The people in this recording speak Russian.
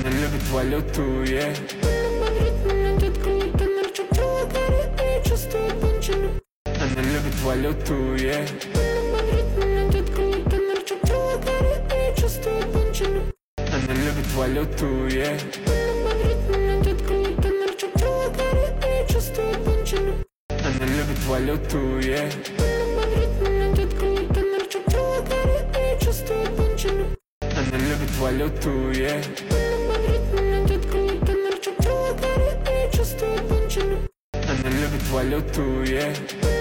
Она любит валюту, Она любит валюту, Она любит валюту, Она любит валюту, Она любит валюту, Она любит валюту,